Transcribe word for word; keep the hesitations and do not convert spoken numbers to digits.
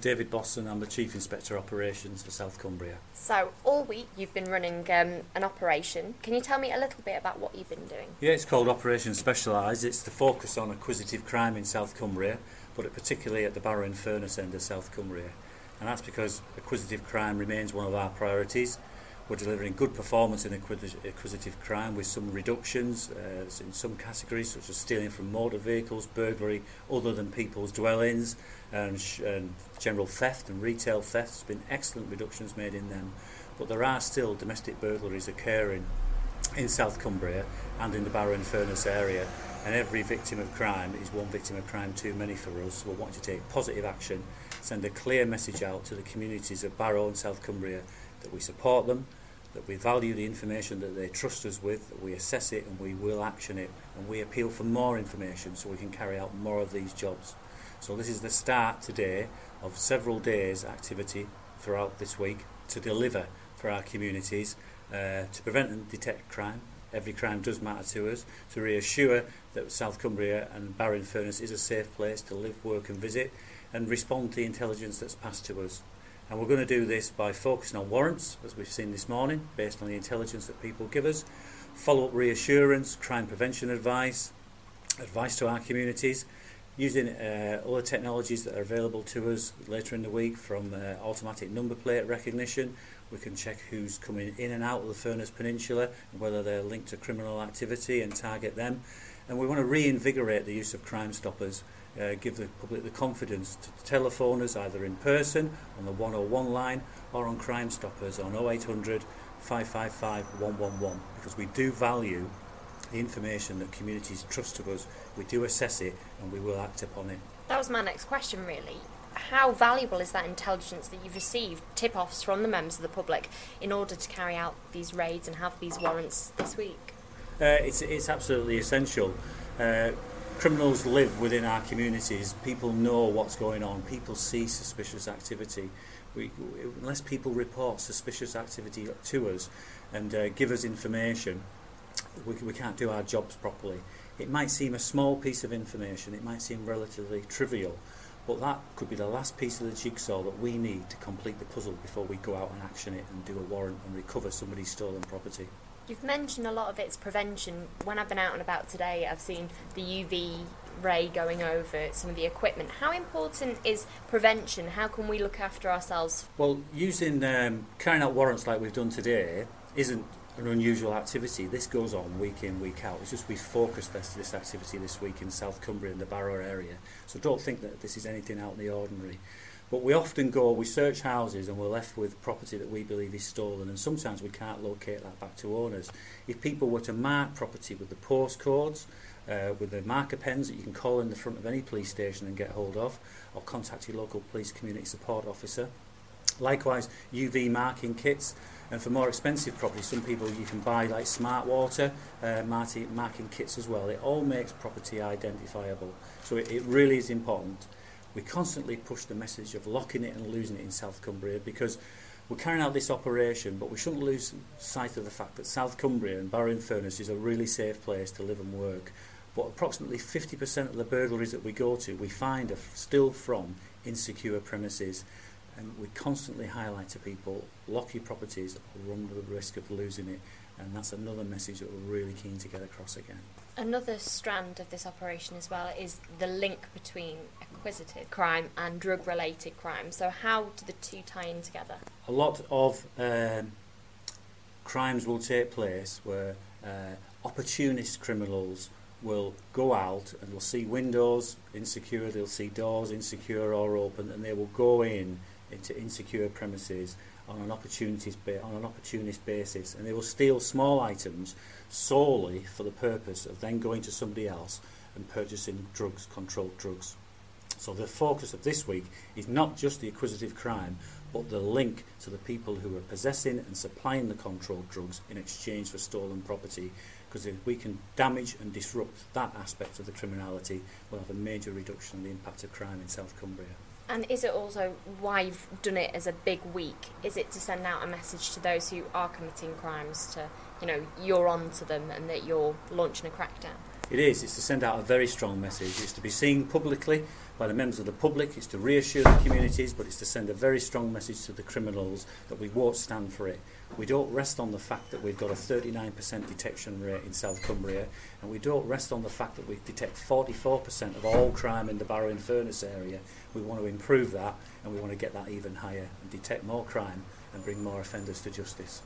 David Boston. I'm the Chief Inspector Operations for South Cumbria. So, all week you've been running um, an operation. Can you tell me a little bit about what you've been doing? Yeah, it's called Operation Specialised. It's to focus on acquisitive crime in South Cumbria, but particularly at the Barrow and Furness end of South Cumbria. And that's because acquisitive crime remains one of our priorities. We're delivering good performance in acquisitive crime with some reductions uh, in some categories, such as stealing from motor vehicles, burglary other than people's dwellings, and, sh- and general theft and retail theft. There's been excellent reductions made in them. But there are still domestic burglaries occurring in South Cumbria and in the Barrow and Furness area. And every victim of crime is one victim of crime too many for us. So we want to take positive action, send a clear message out to the communities of Barrow and South Cumbria that we support them, that we value the information that they trust us with, that we assess it and we will action it, and we appeal for more information so we can carry out more of these jobs. So this is the start today of several days' activity throughout this week to deliver for our communities, uh, to prevent and detect crime. Every crime does matter to us, to reassure that South Cumbria and Barrow and Furness is a safe place to live, work and visit, and respond to the intelligence that's passed to us. And we're going to do this by focusing on warrants, as we've seen this morning, based on the intelligence that people give us, follow-up reassurance, crime prevention advice, advice to our communities, using uh, other technologies that are available to us later in the week, from uh, automatic number plate recognition. We can check who's coming in and out of the Furness Peninsula and whether they're linked to criminal activity and target them. And we want to reinvigorate the use of Crime Stoppers, uh, give the public the confidence to telephone us either in person on the one oh one line or on Crime Stoppers on oh eight hundred, five five five, one one one, because we do value the information that communities trust to us. We do assess it and we will act upon it. That was my next question, really. How valuable is that intelligence that you've received, tip-offs from the members of the public, in order to carry out these raids and have these warrants this week? Uh, it's, it's absolutely essential. Uh, criminals live within our communities. People know what's going on. People see suspicious activity. We, unless people report suspicious activity to us and uh, give us information, we, we can't do our jobs properly. It might seem a small piece of information, it might seem relatively trivial, but that could be the last piece of the jigsaw that we need to complete the puzzle before we go out and action it and do a warrant and recover somebody's stolen property. You've mentioned a lot of it's prevention. When I've been out and about today, I've seen the U V ray going over some of the equipment. How important is prevention? How can we look after ourselves? Well, using um, carrying out warrants like we've done today isn't an unusual activity. This goes on week in, week out. It's just we've focused this, this activity this week in South Cumbria and the Barrow area. So don't think that this is anything out of the ordinary. But we often go, we search houses and we're left with property that we believe is stolen, and sometimes we can't locate that back to owners. If people were to mark property with the postcodes, uh, with the marker pens that you can call in the front of any police station and get hold of, or contact your local police community support officer. Likewise, U V marking kits. And for more expensive property, some people you can buy like smart water uh, marking, marking kits as well. It all makes property identifiable. So it, it really is important. We constantly push the message of locking it and losing it in South Cumbria, because we're carrying out this operation, but we shouldn't lose sight of the fact that South Cumbria and Barrow and Furness is a really safe place to live and work. But approximately fifty percent of the burglaries that we go to, we find are still from insecure premises. And we constantly highlight to people, lock your properties or run the risk of losing it. And that's another message that we're really keen to get across again. Another strand of this operation as well is the link between acquisitive crime and drug-related crime. So how do the two tie in together? A lot of um, crimes will take place where uh, opportunist criminals will go out and they'll see windows insecure, they'll see doors insecure or open, and they will go in into insecure premises on an opportunist ba- on an opportunist basis, and they will steal small items solely for the purpose of then going to somebody else and purchasing drugs, controlled drugs. So the focus of this week is not just the acquisitive crime, but the link to the people who are possessing and supplying the controlled drugs in exchange for stolen property. Because if we can damage and disrupt that aspect of the criminality, we'll have a major reduction in the impact of crime in South Cumbria. And is it also why you've done it as a big week? Is it to send out a message to those who are committing crimes to, you know, you're on to them and that you're launching a crackdown? It is. It's to send out a very strong message. It's to be seen publicly by the members of the public. It's to reassure the communities, but it's to send a very strong message to the criminals that we won't stand for it. We don't rest on the fact that we've got a thirty-nine percent detection rate in South Cumbria, and we don't rest on the fact that we detect forty-four percent of all crime in the Barrow-in-Furness area. We want to improve that, and we want to get that even higher and detect more crime and bring more offenders to justice.